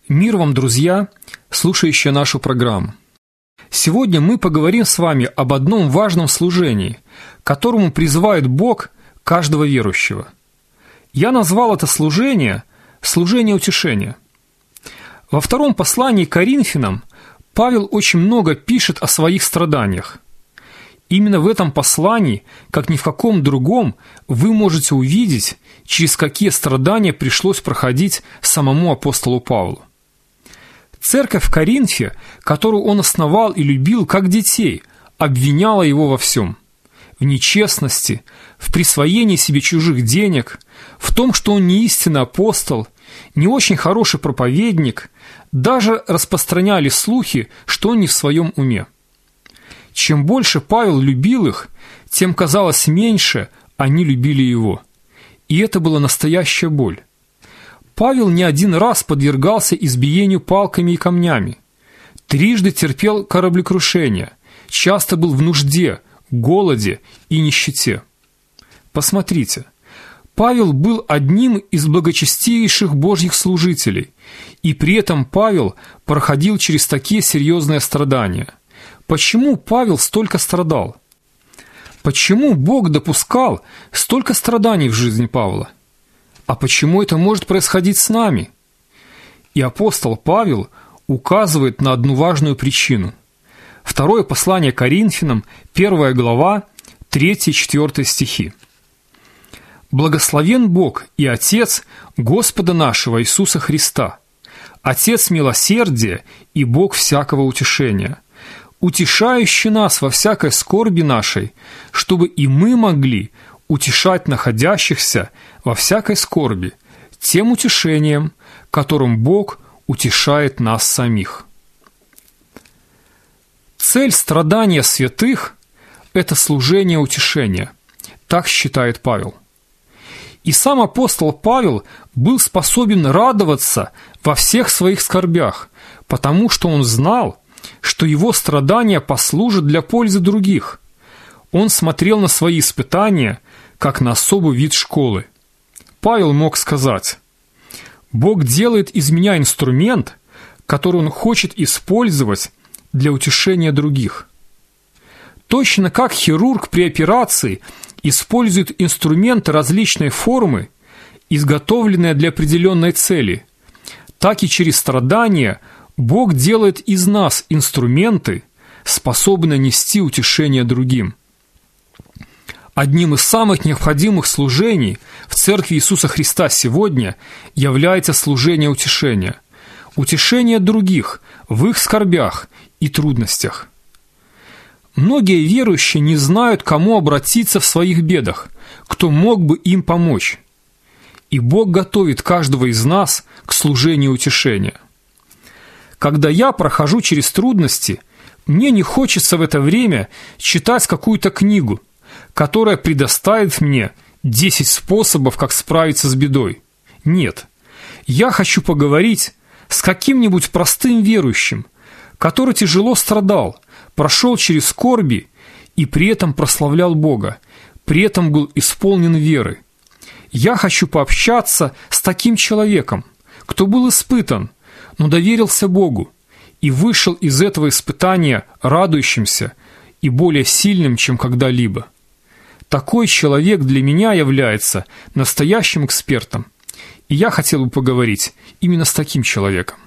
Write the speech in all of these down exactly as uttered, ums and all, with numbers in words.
Мир вам, друзья, слушающие нашу программу. Сегодня мы поговорим с вами об одном важном служении, к которому призывает Бог каждого верующего. Я назвал это служение «служение утешения». Во втором послании к Коринфянам Павел очень много пишет о своих страданиях. Именно в этом послании, как ни в каком другом, вы можете увидеть, через какие страдания пришлось проходить самому апостолу Павлу. Церковь в Коринфе, которую он основал и любил как детей, обвиняла его во всем. В нечестности, в присвоении себе чужих денег, в том, что он не истинный апостол, не очень хороший проповедник, даже распространяли слухи, что он не в своем уме. Чем больше Павел любил их, тем, казалось, меньше они любили его. И это была настоящая боль. Павел не один раз подвергался избиению палками и камнями. Трижды терпел кораблекрушение, часто был в нужде, голоде и нищете. Посмотрите, Павел был одним из благочестивейших Божьих служителей, и при этом Павел проходил через такие серьезные страдания. Почему Павел столько страдал? Почему Бог допускал столько страданий в жизни Павла? А почему это может происходить с нами? И апостол Павел указывает на одну важную причину. Второе послание Коринфянам, первая глава, третий-четвёртый стихи. «Благословен Бог и Отец Господа нашего Иисуса Христа, Отец милосердия и Бог всякого утешения, утешающий нас во всякой скорби нашей, чтобы и мы могли утешать находящихся во всякой скорби тем утешением, которым Бог утешает нас самих». Цель страдания святых – это служение утешения, так считает Павел. И сам апостол Павел был способен радоваться во всех своих скорбях, потому что он знал, что его страдания послужат для пользы других. Он смотрел на свои испытания, как на особый вид школы. Павел мог сказать: «Бог делает из меня инструмент, который Он хочет использовать для утешения других». Точно как хирург при операции использует инструменты различной формы, изготовленные для определенной цели, так и через страдания Бог делает из нас инструменты, способные нести утешение другим. Одним из самых необходимых служений в Церкви Иисуса Христа сегодня является служение утешения. Утешение других в их скорбях и трудностях. Многие верующие не знают, к кому обратиться в своих бедах, кто мог бы им помочь. И Бог готовит каждого из нас к служению утешения. Когда я прохожу через трудности, мне не хочется в это время читать какую-то книгу, которая предоставит мне десять способов, как справиться с бедой. Нет, я хочу поговорить с каким-нибудь простым верующим, который тяжело страдал, прошел через скорби и при этом прославлял Бога, при этом был исполнен веры. Я хочу пообщаться с таким человеком, кто был испытан, но доверился Богу и вышел из этого испытания радующимся и более сильным, чем когда-либо. Такой человек для меня является настоящим экспертом, и я хотел бы поговорить именно с таким человеком.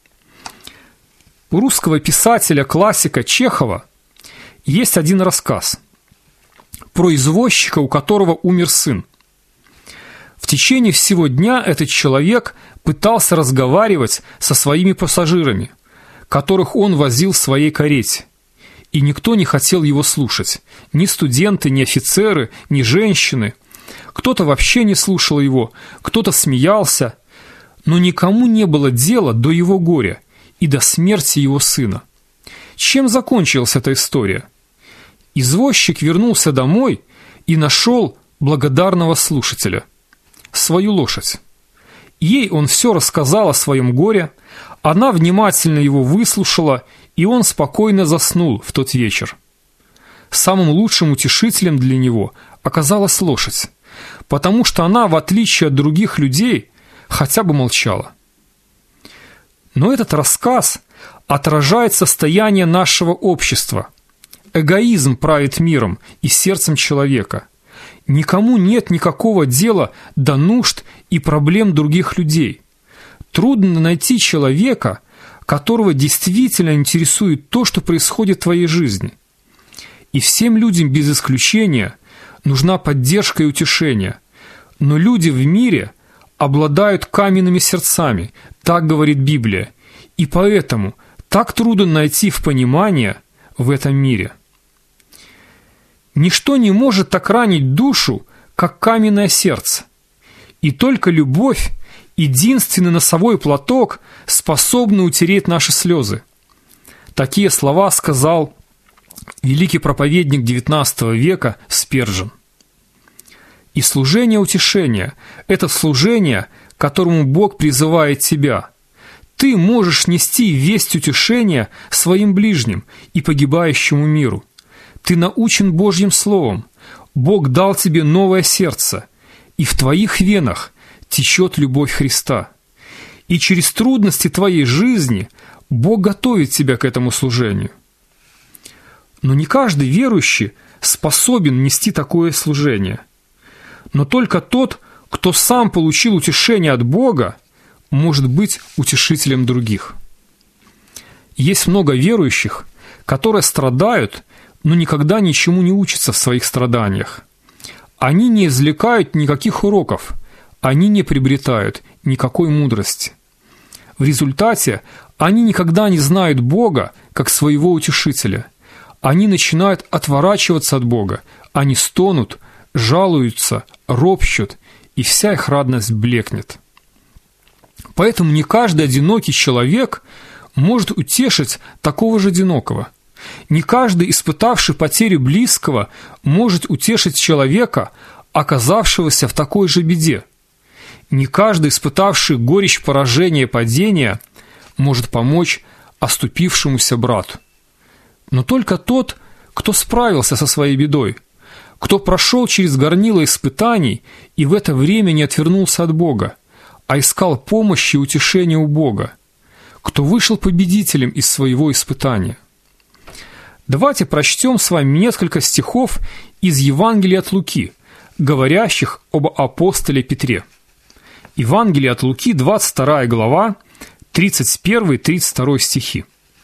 У русского писателя-классика Чехова есть один рассказ про извозчика, у которого умер сын. В течение всего дня этот человек пытался разговаривать со своими пассажирами, которых он возил в своей карете. И никто не хотел его слушать. Ни студенты, ни офицеры, ни женщины. Кто-то вообще не слушал его, кто-то смеялся. Но никому не было дела до его горя и до смерти его сына. Чем закончилась эта история? Извозчик вернулся домой и нашел благодарного слушателя, свою лошадь. Ей он все рассказал о своем горе, она внимательно его выслушала, и он спокойно заснул в тот вечер. Самым лучшим утешителем для него оказалась лошадь, потому что она, в отличие от других людей, хотя бы молчала. Но этот рассказ отражает состояние нашего общества. Эгоизм правит миром и сердцем человека. Никому нет никакого дела до нужд и проблем других людей. Трудно найти человека, которого действительно интересует то, что происходит в твоей жизни. И всем людям без исключения нужна поддержка и утешение. Но люди в мире обладают каменными сердцами, так говорит Библия, и поэтому так трудно найти в понимание в этом мире. Ничто не может так ранить душу, как каменное сердце. И только любовь, единственный носовой платок, способна утереть наши слезы. Такие слова сказал великий проповедник девятнадцатого века Спержен. И служение утешения – это служение, к которому Бог призывает тебя. Ты можешь нести весть утешения своим ближним и погибающему миру. Ты научен Божьим Словом. Бог дал тебе новое сердце, и в твоих венах течет любовь Христа. И через трудности твоей жизни Бог готовит тебя к этому служению. Но не каждый верующий способен нести такое служение. Но только тот, кто сам получил утешение от Бога, может быть утешителем других. Есть много верующих, которые страдают, но никогда ничему не учатся в своих страданиях. Они не извлекают никаких уроков, они не приобретают никакой мудрости. В результате они никогда не знают Бога как своего утешителя. Они начинают отворачиваться от Бога, они стонут, жалуются, ропщут, и вся их радость блекнет. Поэтому не каждый одинокий человек может утешить такого же одинокого. Не каждый, испытавший потерю близкого, может утешить человека, оказавшегося в такой же беде. Не каждый, испытавший горечь поражения и падения, может помочь оступившемуся брату. Но только тот, кто справился со своей бедой, кто прошел через горнило испытаний и в это время не отвернулся от Бога, а искал помощи и утешения у Бога, кто вышел победителем из своего испытания. Давайте прочтем с вами несколько стихов из Евангелия от Луки, говорящих об апостоле Петре. Евангелие от Луки, двадцать вторая глава, тридцать первый — тридцать второй стихи.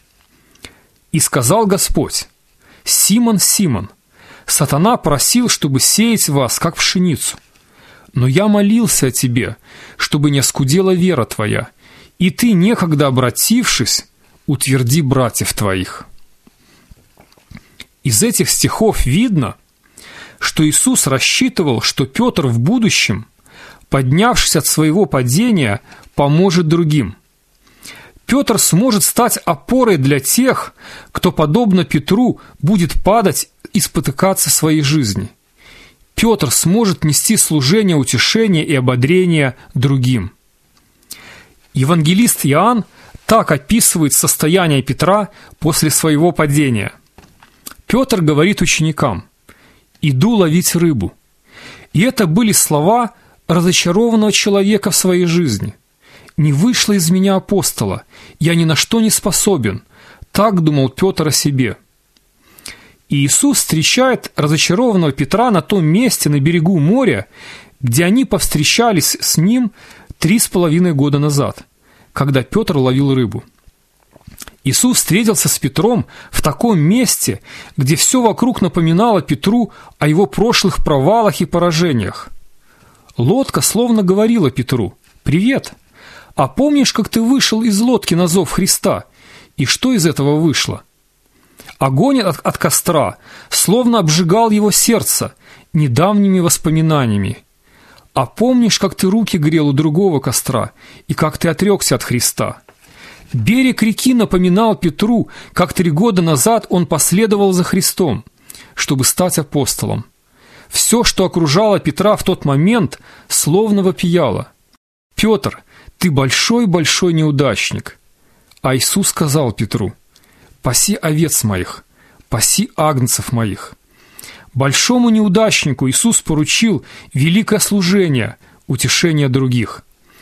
«И сказал Господь: Симон, Симон, сатана просил, чтобы сеять вас, как пшеницу. Но я молился о тебе, чтобы не оскудела вера твоя, и ты, некогда обратившись, утверди братьев твоих». Из этих стихов видно, что Иисус рассчитывал, что Петр в будущем, поднявшись от своего падения, поможет другим. Петр сможет стать опорой для тех, кто, подобно Петру, будет падать и спотыкаться в своей жизни. Петр сможет нести служение утешения и ободрения другим. Евангелист Иоанн так описывает состояние Петра после своего падения. Петр говорит ученикам: «Иду ловить рыбу». И это были слова разочарованного человека в своей жизни. «Не вышло из меня апостола, я ни на что не способен», так думал Петр о себе. И Иисус встречает разочарованного Петра на том месте на берегу моря, где они повстречались с ним три с половиной года назад, когда Петр ловил рыбу. Иисус встретился с Петром в таком месте, где все вокруг напоминало Петру о его прошлых провалах и поражениях. Лодка словно говорила Петру: «Привет! А помнишь, как ты вышел из лодки на зов Христа? И что из этого вышло?» Огонь от, от костра словно обжигал его сердце недавними воспоминаниями. «А помнишь, как ты руки грел у другого костра, и как ты отрекся от Христа?» Берег реки напоминал Петру, как три года назад он последовал за Христом, чтобы стать апостолом. Все, что окружало Петра в тот момент, словно вопияло: «Петр, ты большой-большой неудачник». А Иисус сказал Петру: «Паси овец моих, паси агнцев моих». Большому неудачнику Иисус поручил великое служение, утешение других.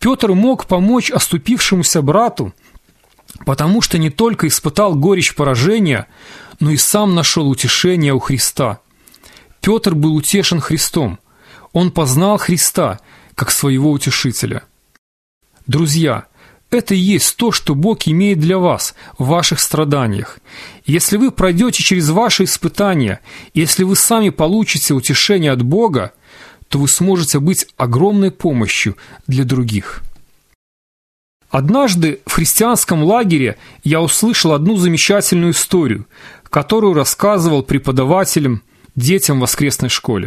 Петр мог помочь оступившемуся брату, потому что не только испытал горечь поражения, но и сам нашел утешение у Христа. Петр был утешен Христом. Он познал Христа как своего утешителя. Друзья, это и есть то, что Бог имеет для вас в ваших страданиях. Если вы пройдете через ваши испытания, если вы сами получите утешение от Бога, то вы сможете быть огромной помощью для других. Однажды в христианском лагере я услышал одну замечательную историю, которую рассказывал преподавателям, детям в воскресной школе.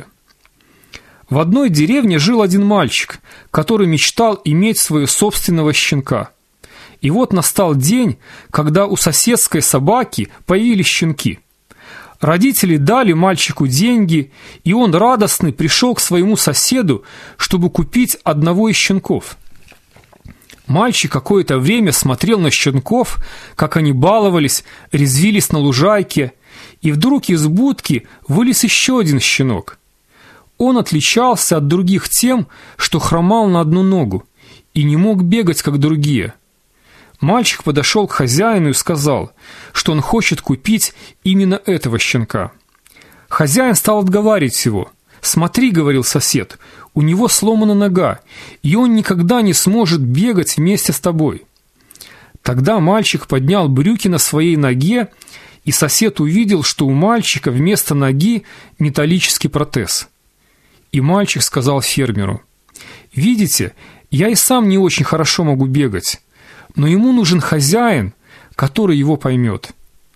В одной деревне жил один мальчик, который мечтал иметь своего собственного щенка. И вот настал день, когда у соседской собаки появились щенки. Родители дали мальчику деньги, и он радостный пришел к своему соседу, чтобы купить одного из щенков. Мальчик какое-то время смотрел на щенков, как они баловались, резвились на лужайке, и вдруг из будки вылез еще один щенок. Он отличался от других тем, что хромал на одну ногу и не мог бегать, как другие. Мальчик подошел к хозяину и сказал, что он хочет купить именно этого щенка. Хозяин стал отговаривать его. «Смотри, — говорил сосед, — у него сломана нога, и он никогда не сможет бегать вместе с тобой». Тогда мальчик поднял брюки на своей ноге, и сосед увидел, что у мальчика вместо ноги металлический протез. И мальчик сказал фермеру: «Видите, я и сам не очень хорошо могу бегать, но ему нужен хозяин, который его поймет».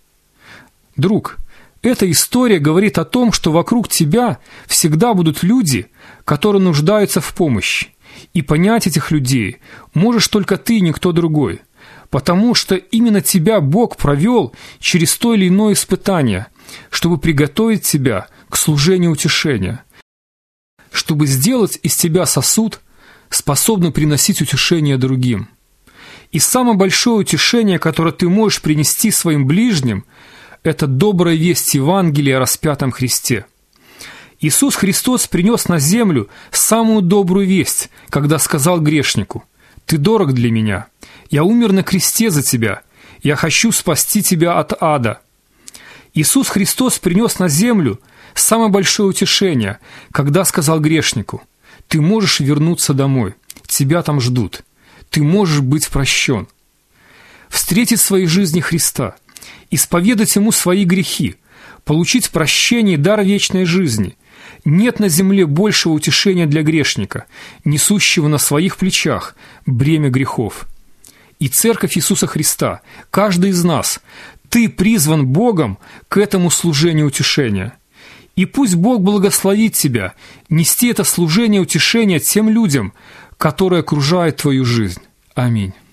Друг, эта история говорит о том, что вокруг тебя всегда будут люди, которые нуждаются в помощи, и понять этих людей можешь только ты и никто другой, потому что именно тебя Бог провел через то или иное испытание, чтобы приготовить тебя к служению утешения, чтобы сделать из тебя сосуд, способный приносить утешение другим. И самое большое утешение, которое ты можешь принести своим ближним, это добрая весть Евангелия о распятом Христе. Иисус Христос принес на землю самую добрую весть, когда сказал грешнику: «Ты дорог для меня, я умер на кресте за тебя, я хочу спасти тебя от ада». Иисус Христос принес на землю самое большое утешение, когда сказал грешнику: «Ты можешь вернуться домой, тебя там ждут, ты можешь быть прощен». Встретить в своей жизни Христа, исповедать Ему свои грехи, получить прощение и дар вечной жизни. Нет на земле большего утешения для грешника, несущего на своих плечах бремя грехов. И Церковь Иисуса Христа, каждый из нас, ты призван Богом к этому служению утешения. И пусть Бог благословит тебя нести это служение утешения тем людям, которые окружают твою жизнь. Аминь.